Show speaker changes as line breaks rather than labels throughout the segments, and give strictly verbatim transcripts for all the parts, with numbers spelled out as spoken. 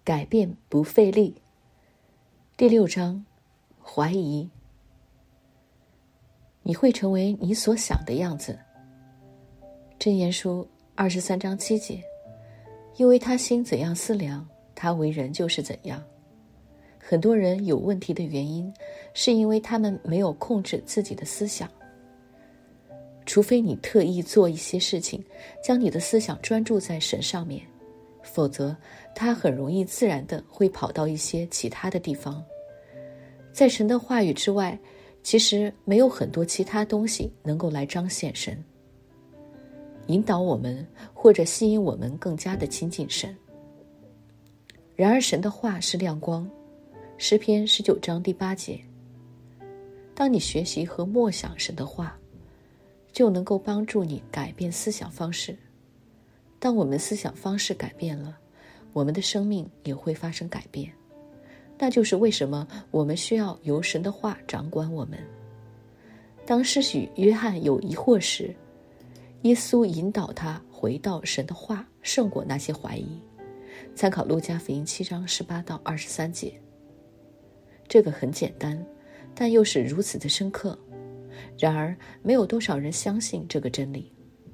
改变不费力。第六章，怀疑。你会成为你所想的样子。箴言书二十三章七节，因为他心怎样思量，他为人就是怎样。很多人有问题的原因，是因为他们没有控制自己的思想。除非你特意做一些事情，将你的思想专注在神上面，否则它很容易自然地会跑到一些其他的地方。在神的话语之外，其实没有很多其他东西能够来彰显神，引导我们或者吸引我们更加的亲近神。然而神的话是亮光，诗篇十九章第八节。当你学习和默想神的话，就能够帮助你改变思想方式。当我们思想方式改变了，我们的生命也会发生改变。那就是为什么我们需要由神的话掌管我们。当施洗约翰有疑惑时，耶稣引导他回到神的话，胜过那些怀疑。参考路加福音七章十八到二十三节。这个很简单，但又是如此的深刻。然而，没有多少人相信这个真理。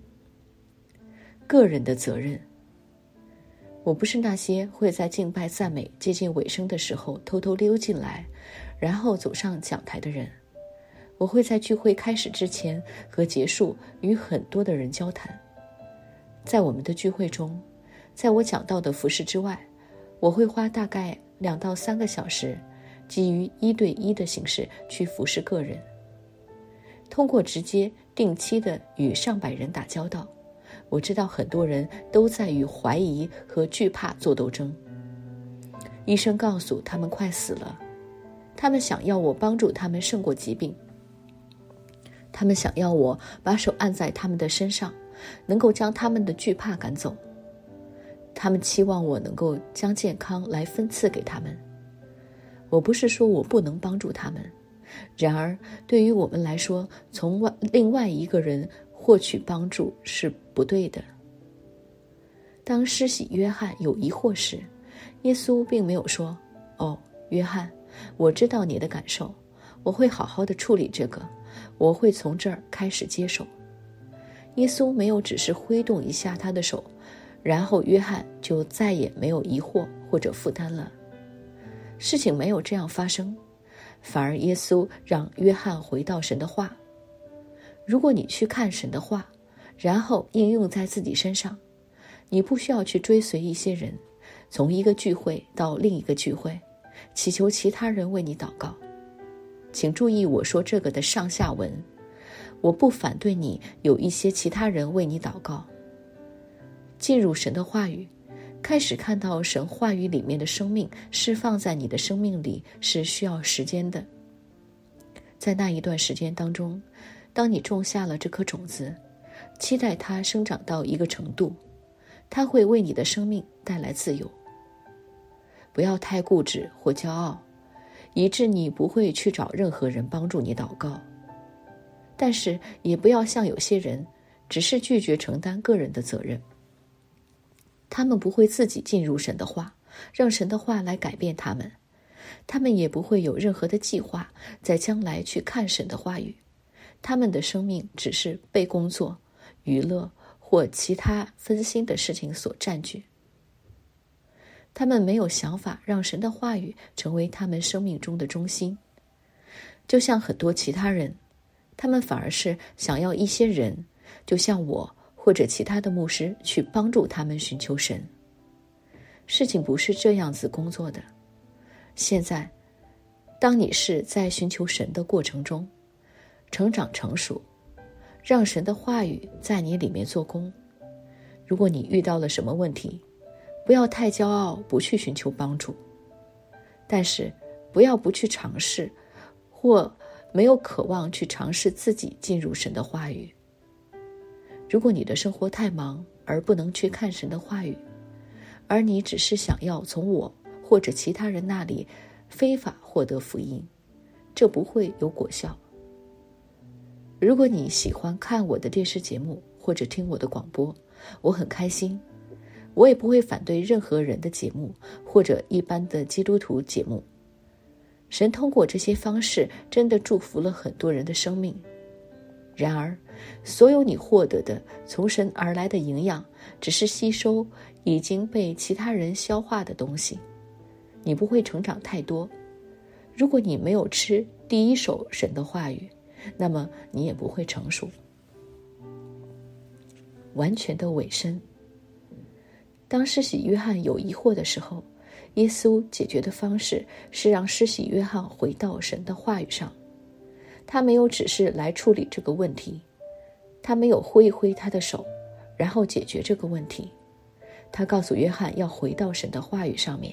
个人的责任。我不是那些会在敬拜赞美接近尾声的时候偷偷溜进来，然后走上讲台的人。我会在聚会开始之前和结束与很多的人交谈。在我们的聚会中，在我讲到的服事之外，我会花大概两到三个小时，基于一对一的形式去服事个人。通过直接定期的与上百人打交道，我知道很多人都在与怀疑和惧怕做斗争。医生告诉他们快死了，他们想要我帮助他们胜过疾病，他们想要我把手按在他们的身上，能够将他们的惧怕赶走。他们期望我能够将健康来分赐给他们。我不是说我不能帮助他们，然而对于我们来说，从外另外一个人获取帮助是不对的。当施洗约翰有疑惑时，耶稣并没有说，哦，约翰，我知道你的感受，我会好好的处理这个，我会从这儿开始接手。耶稣没有只是挥动一下他的手，然后约翰就再也没有疑惑或者负担了。事情没有这样发生，反而耶稣让约翰回到神的话。如果你去看神的话，然后应用在自己身上，你不需要去追随一些人，从一个聚会到另一个聚会，祈求其他人为你祷告。请注意我说这个的上下文，我不反对你有一些其他人为你祷告。进入神的话语，开始看到神话语里面的生命释放在你的生命里是需要时间的。在那一段时间当中，当你种下了这颗种子，期待它生长到一个程度，它会为你的生命带来自由。不要太固执或骄傲，以致你不会去找任何人帮助你祷告。但是也不要像有些人，只是拒绝承担个人的责任。他们不会自己进入神的话，让神的话来改变他们。他们也不会有任何的计划，在将来去看神的话语。他们的生命只是被工作、娱乐或其他分心的事情所占据。他们没有想法让神的话语成为他们生命中的中心。就像很多其他人，他们反而是想要一些人，就像我或者其他的牧师去帮助他们寻求神。事情不是这样子工作的。现在，当你是在寻求神的过程中，成长成熟，让神的话语在你里面做工。如果你遇到了什么问题，不要太骄傲，不去寻求帮助。但是，不要不去尝试，或没有渴望去尝试自己进入神的话语。如果你的生活太忙而不能去看神的话语，而你只是想要从我或者其他人那里非法获得福音，这不会有果效。如果你喜欢看我的电视节目或者听我的广播，我很开心。 我也不会反对任何人的节目或者一般的基督徒节目。神通过这些方式真的祝福了很多人的生命。然而，所有你获得的从神而来的营养，只是吸收已经被其他人消化的东西，你不会成长太多。如果你没有吃第一手神的话语，那么你也不会成熟。完全的委身。当施洗约翰有疑惑的时候，耶稣解决的方式是让施洗约翰回到神的话语上。他没有只是来处理这个问题，他没有挥一挥他的手，然后解决这个问题。他告诉约翰要回到神的话语上面。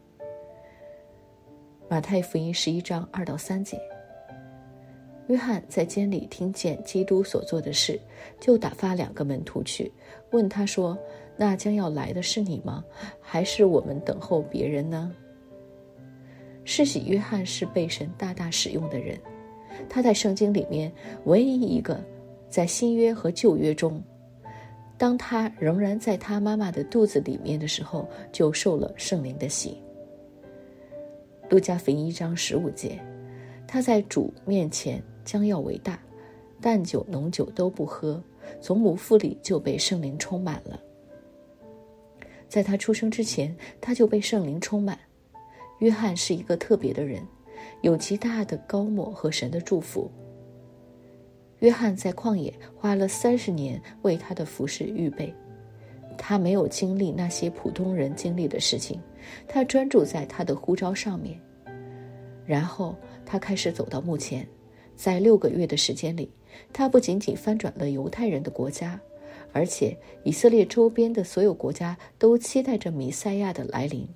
马太福音十一章二到三节。约翰在监里听见基督所做的事，就打发两个门徒去，问他说：那将要来的是你吗？还是我们等候别人呢？施洗约翰是被神大大使用的人，他在圣经里面唯一一个在新约和旧约中，当他仍然在他妈妈的肚子里面的时候，就受了圣灵的洗。路加福音一章十五节，他在主面前将要为大，淡酒浓酒都不喝，从母腹里就被圣灵充满了。在他出生之前，他就被圣灵充满。约翰是一个特别的人，有极大的高莫和神的祝福。约翰在旷野花了三十年为他的服事预备，他没有经历那些普通人经历的事情，他专注在他的呼召上面。然后他开始走到幕前，在六个月的时间里，他不仅仅翻转了犹太人的国家，而且以色列周边的所有国家都期待着弥赛亚的来临。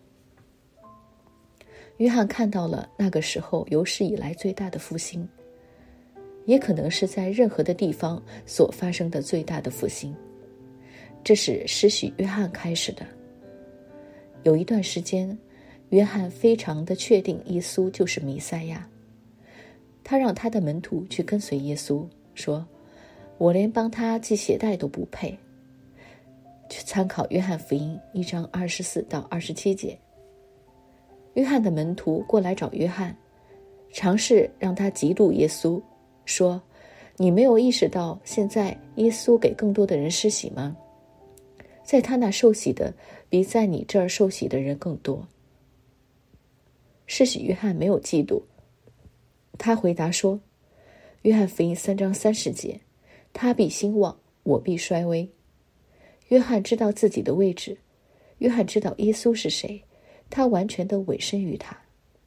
约翰看到了那个时候有史以来最大的复兴，也可能是在任何的地方所发生的最大的复兴。这是施洗约翰开始的。有一段时间，约翰非常的确定耶稣就是弥赛亚。他让他的门徒去跟随耶稣，说：我连帮他系鞋带都不配。去参考约翰福音一章二十四到二十七节。约翰的门徒过来找约翰，尝试让他嫉妒耶稣，说：你没有意识到现在耶稣给更多的人施洗吗？在他那受洗的比在你这儿受洗的人更多。施洗约翰没有嫉妒，他回答说：约翰福音三章三十节，他必兴旺，我必衰微。约翰知道自己的位置，约翰知道耶稣是谁，他完全的委身于他。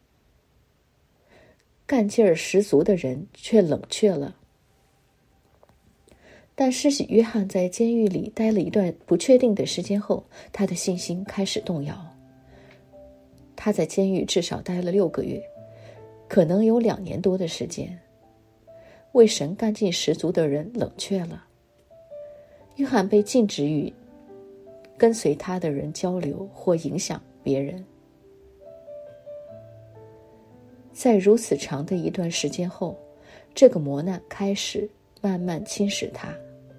干劲儿十足的人却冷却了。但施洗约翰在监狱里待了一段不确定的时间后，他的信心开始动摇。他在监狱至少待了六个月，可能有两年多的时间。为神干劲十足的人冷却了。约翰被禁止与跟随他的人交流或影响别人。在如此长的一段时间后，这个磨难开始慢慢侵蚀他。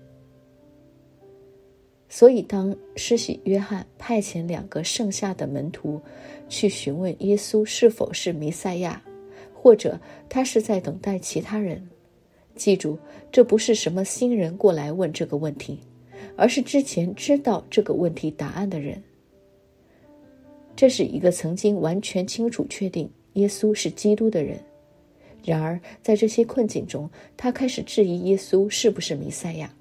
所以当施洗约翰派遣两个剩下的门徒去询问耶稣是否是弥赛亚，或者他是在等待其他人，记住，这不是什么新人过来问这个问题，而是之前知道这个问题答案的人。这是一个曾经完全清楚确定耶稣是基督的人，然而在这些困境中，他开始质疑耶稣是不是弥赛亚。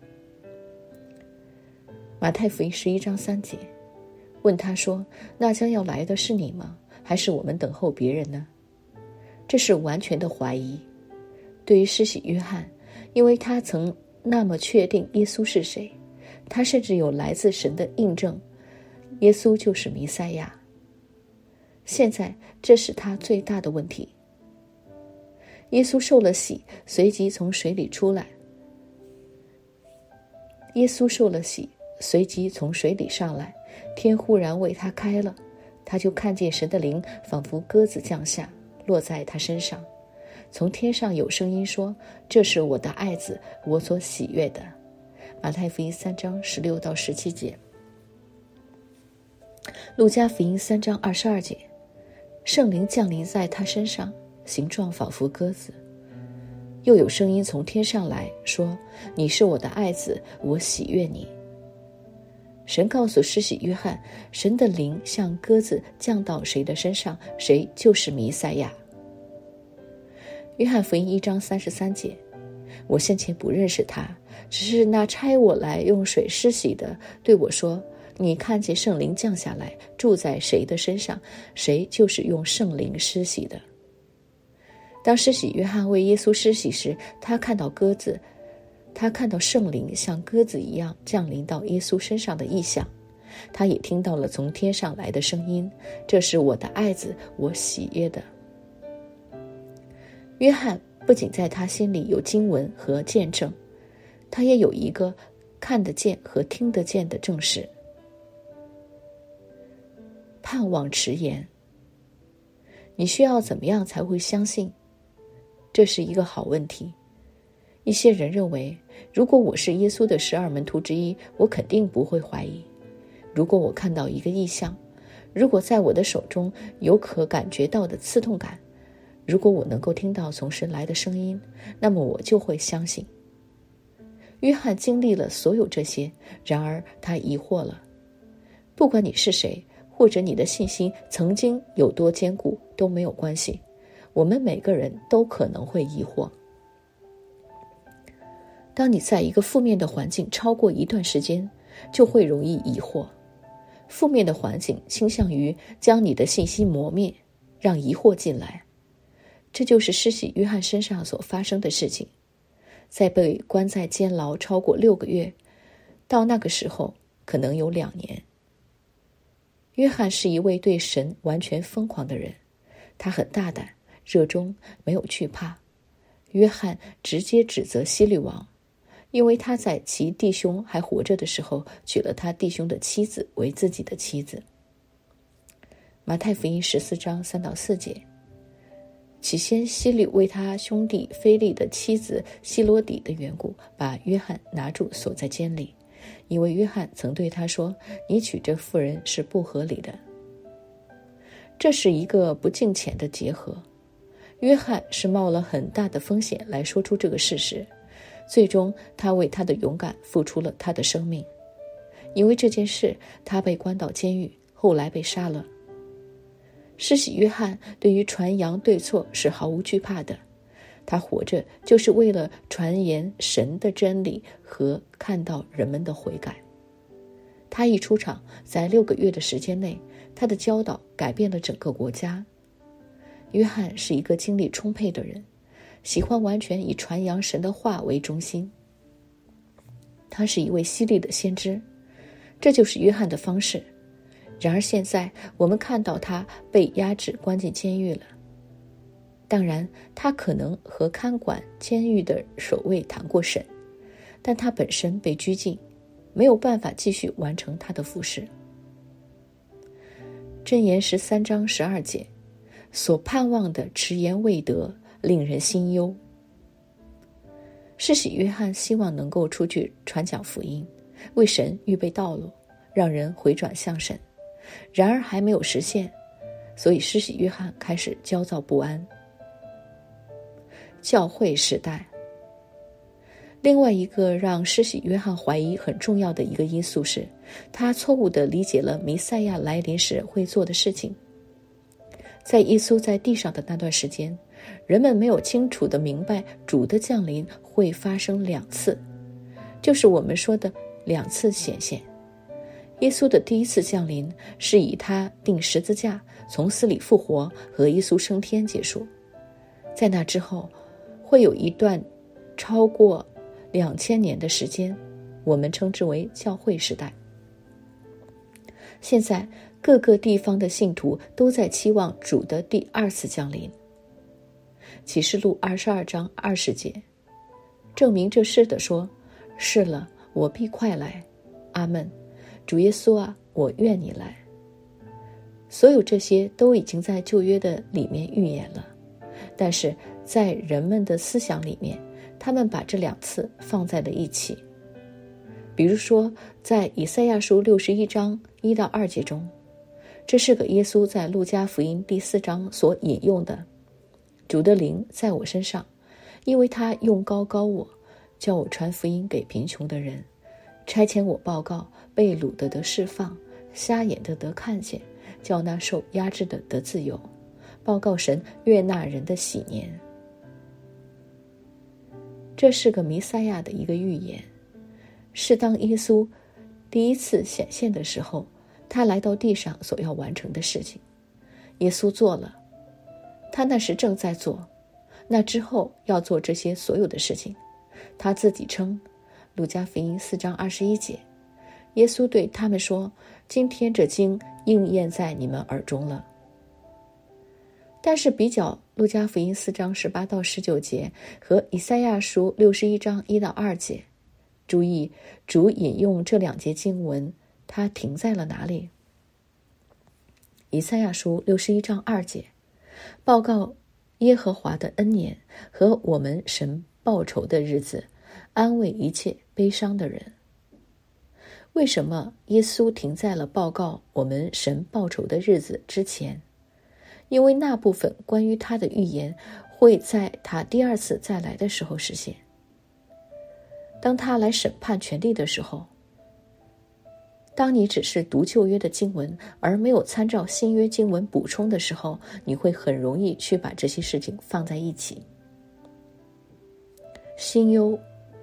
马太福音十一章三节，问他说：那将要来的是你吗？还是我们等候别人呢？这是完全的怀疑。对于施洗约翰，因为他曾那么确定耶稣是谁，他甚至有来自神的印证，耶稣就是弥赛亚。现在这是他最大的问题。耶稣受了洗，随即从水里出来。耶稣受了洗，随即从水里上来，天忽然为他开了，他就看见神的灵仿佛鸽子降下，落在他身上。从天上有声音说：这是我的爱子，我所喜悦的。马太福音三章十六到十七节。 路加福音三章二十二节，圣灵降临在他身上，形状仿佛鸽子。又有声音从天上来说，你是我的爱子，我喜悦你。神告诉施洗约翰，神的灵像鸽子降到谁的身上，谁就是弥赛亚。约翰福音一章三十三节，我先前不认识他，只是那差我来用水施洗的对我说，你看见圣灵降下来，住在谁的身上，谁就是用圣灵施洗的。当施洗约翰为耶稣施洗时，他看到鸽子，他看到圣灵像鸽子一样降临到耶稣身上的异象，他也听到了从天上来的声音，这是我的爱子，我喜悦的。约翰不仅在他心里有经文和见证，他也有一个看得见和听得见的证实。盼望迟延，你需要怎么样才会相信？这是一个好问题。一些人认为，如果我是耶稣的十二门徒之一，我肯定不会怀疑。如果我看到一个异象，如果在我的手中有可感觉到的刺痛感，如果我能够听到从神来的声音，那么我就会相信。约翰经历了所有这些，然而他疑惑了。不管你是谁，或者你的信心曾经有多坚固，都没有关系。我们每个人都可能会疑惑。当你在一个负面的环境超过一段时间，就会容易疑惑。负面的环境倾向于将你的信心磨灭，让疑惑进来。这就是施洗约翰身上所发生的事情。在被关在监牢超过六个月，到那个时候可能有两年。约翰是一位对神完全疯狂的人，他很大胆、热衷，没有惧怕。约翰直接指责希律王，因为他在其弟兄还活着的时候，娶了他弟兄的妻子为自己的妻子。马太福音十四章三到四节，起先希律为他兄弟腓力的妻子希罗底的缘故，把约翰拿住锁在监里，因为约翰曾对他说，你娶这妇人是不合理的。这是一个不敬虔的结合。约翰是冒了很大的风险来说出这个事实，最终他为他的勇敢付出了他的生命。因为这件事，他被关到监狱，后来被杀了。施洗约翰对于传扬对错是毫无惧怕的，他活着就是为了传言神的真理和看到人们的悔改。他一出场，在六个月的时间内，他的教导改变了整个国家。约翰是一个精力充沛的人，喜欢完全以传扬神的话为中心。他是一位犀利的先知，这就是约翰的方式。然而现在我们看到他被压制关进监狱了。当然，他可能和看管监狱的守卫谈过审，但他本身被拘禁，没有办法继续完成他的服事。箴言十三章十二节，所盼望的迟延未得，令人心忧。施洗约翰希望能够出去传讲福音，为神预备道路，让人回转向神，然而还没有实现，所以施洗约翰开始焦躁不安。教会时代，另外一个让施洗约翰怀疑很重要的一个因素是，他错误地理解了弥赛亚来临时会做的事情。在耶稣在地上的那段时间，人们没有清楚地明白主的降临会发生两次，就是我们说的两次显现。耶稣的第一次降临是以他钉十字架、从死里复活和耶稣升天结束，在那之后会有一段超过两千年的时间，我们称之为教会时代。现在各个地方的信徒都在期望主的第二次降临。启示录二十二章二十节，证明这事的说，是了，我必快来，阿们。主耶稣啊，我愿你来。所有这些都已经在旧约的里面预言了，但是在人们的思想里面，他们把这两次放在了一起。比如说在以赛亚书六十一章一到二节中， 这是个耶稣在路加福音第四章所引用的：主的灵在我身上，因为他用膏膏我，叫我传福音给贫穷的人，差遣我报告被掳的得释放，瞎眼的得看见，叫那受压制的得自由，报告神悦纳人的喜年。这是个弥赛亚的一个预言，是当耶稣第一次显现的时候，他来到地上所要完成的事情。耶稣做了，他那时正在做，那之后要做这些所有的事情。他自己称，路加福音四章二十一节，耶稣对他们说：今天这经应验在你们耳中了。但是比较路加福音四章十八到十九节和以赛亚书六十一章一到二节，注意主引用这两节经文，他停在了哪里？以赛亚书六十一章二节，报告耶和华的恩年和我们神报仇的日子，安慰一切悲伤的人。为什么耶稣停在了报告我们神报仇的日子之前？因为那部分关于他的预言会在他第二次再来的时候实现。当他来审判全地的时候，当你只是读旧约的经文而没有参照新约经文补充的时候，你会很容易去把这些事情放在一起。新忧，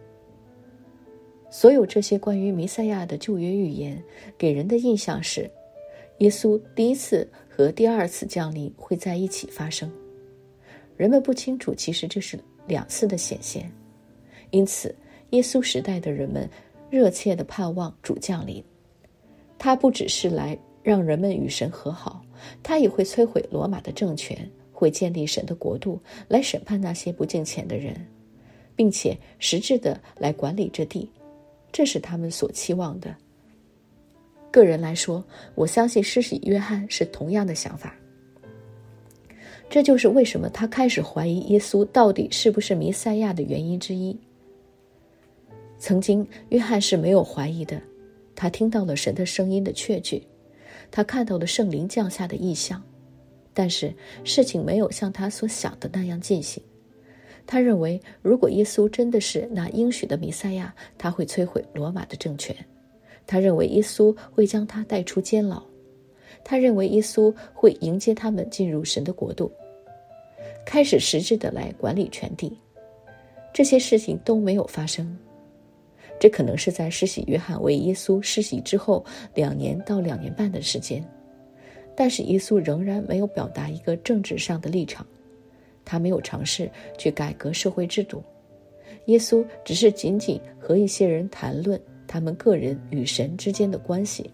所有这些关于弥赛亚的旧约预言给人的印象是，耶稣第一次和第二次降临会在一起发生。人们不清楚其实这是两次的显现，因此耶稣时代的人们热切地盼望主降临。他不只是来让人们与神和好，他也会摧毁罗马的政权，会建立神的国度，来审判那些不敬虔的人，并且实质地来管理这地，这是他们所期望的。个人来说，我相信施洗约翰是同样的想法。这就是为什么他开始怀疑耶稣到底是不是弥赛亚的原因之一。曾经约翰是没有怀疑的，他听到了神的声音的确据，他看到了圣灵降下的异象，但是事情没有像他所想的那样进行。他认为如果耶稣真的是那应许的弥赛亚，他会摧毁罗马的政权。他认为耶稣会将他带出监牢，他认为耶稣会迎接他们进入神的国度，开始实质的来管理全地。这些事情都没有发生。这可能是在施洗约翰为耶稣施洗之后两年到两年半的时间，但是耶稣仍然没有表达一个政治上的立场，他没有尝试去改革社会制度。耶稣只是仅仅和一些人谈论他们个人与神之间的关系，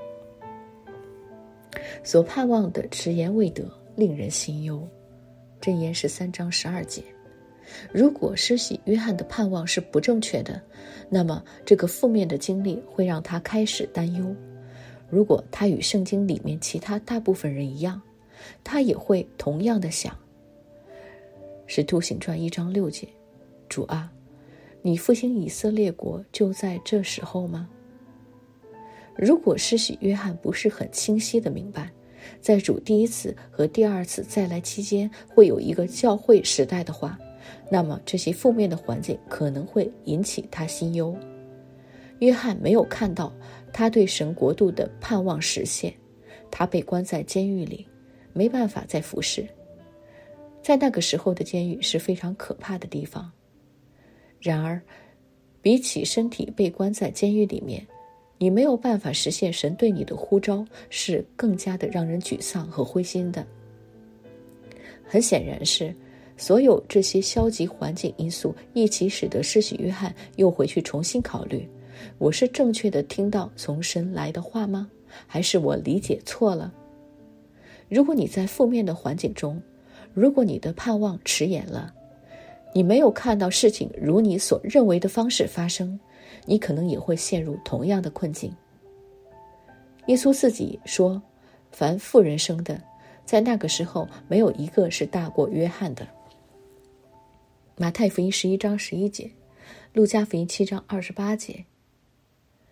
所盼望的迟延未得，令人心忧。箴言十三章十二节。如果施洗约翰的盼望是不正确的，那么这个负面的经历会让他开始担忧。如果他与圣经里面其他大部分人一样，他也会同样的想。使徒行传一章六节，主啊，你复兴以色列国就在这时候吗？如果施洗约翰不是很清晰的明白，在主第一次和第二次再来期间会有一个教会时代的话，那么这些负面的环境可能会引起他心忧。约翰没有看到他对神国度的盼望实现，他被关在监狱里，没办法再服侍。在那个时候的监狱是非常可怕的地方。然而，比起身体被关在监狱里面，你没有办法实现神对你的呼召，是更加的让人沮丧和灰心的。很显然是所有这些消极环境因素一起使得施洗约翰又回去重新考虑，我是正确的听到从神来的话吗？还是我理解错了？如果你在负面的环境中，如果你的盼望迟延了，你没有看到事情如你所认为的方式发生，你可能也会陷入同样的困境。耶稣自己说，凡妇人生的，在那个时候没有一个是大过约翰的。马太福音十一章十一节，路加福音七章二十八节。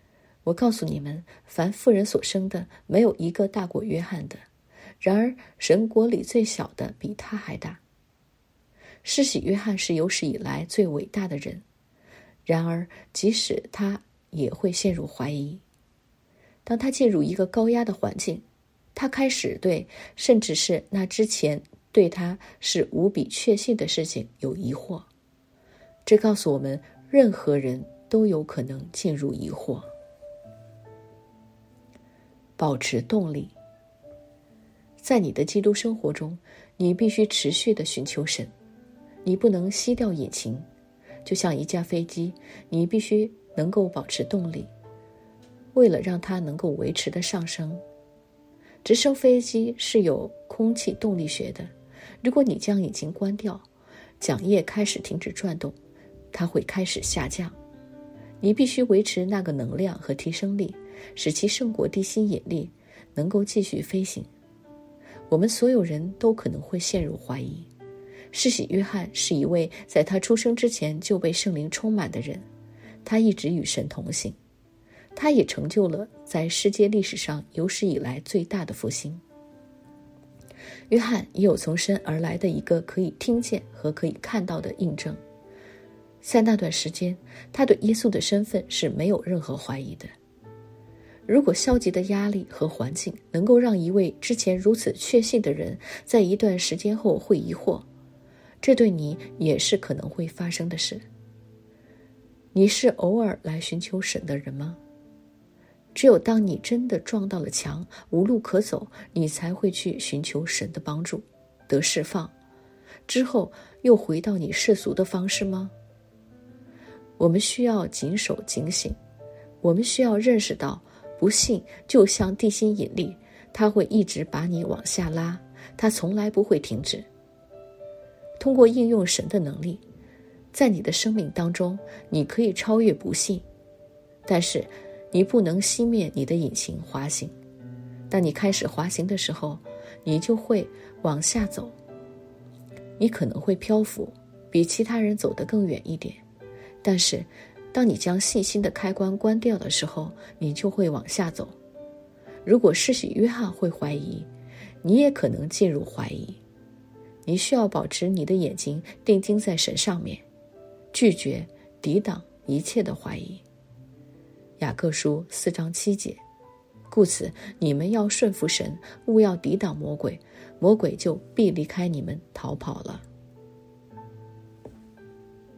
我告诉你们，凡妇人所生的，没有一个大过约翰的。然而神国里最小的比他还大。施洗约翰是有史以来最伟大的人，然而即使他也会陷入怀疑。当他进入一个高压的环境，他开始对甚至是那之前对他是无比确信的事情有疑惑。这告诉我们，任何人都有可能进入疑惑。保持动力。在你的基督生活中，你必须持续地寻求神，你不能熄掉引擎。就像一架飞机，你必须能够保持动力，为了让它能够维持的上升。直升飞机是有空气动力学的，如果你将引擎关掉，桨叶开始停止转动，它会开始下降。你必须维持那个能量和提升力，使其胜过地心引力，能够继续飞行。我们所有人都可能会陷入怀疑。施洗约翰是一位在他出生之前就被圣灵充满的人，他一直与神同行，他也成就了在世界历史上有史以来最大的复兴。约翰也有从神而来的一个可以听见和可以看到的印证。在那段时间，他对耶稣的身份是没有任何怀疑的。如果消极的压力和环境能够让一位之前如此确信的人在一段时间后会疑惑，这对你也是可能会发生的事。你是偶尔来寻求神的人吗？只有当你真的撞到了墙，无路可走，你才会去寻求神的帮助，得释放，之后又回到你世俗的方式吗？我们需要谨守警醒，我们需要认识到，不信就像地心引力，它会一直把你往下拉，它从来不会停止。通过应用神的能力，在你的生命当中，你可以超越不信，但是你不能熄灭你的引擎滑行。当你开始滑行的时候，你就会往下走，你可能会漂浮，比其他人走得更远一点，但是当你将信心的开关关掉的时候，你就会往下走。如果施洗约翰会怀疑，你也可能进入怀疑。你需要保持你的眼睛定睛在神上面，拒绝抵挡一切的怀疑。雅各书四章七节，故此你们要顺服神，勿要抵挡魔鬼，魔鬼就必离开你们逃跑了。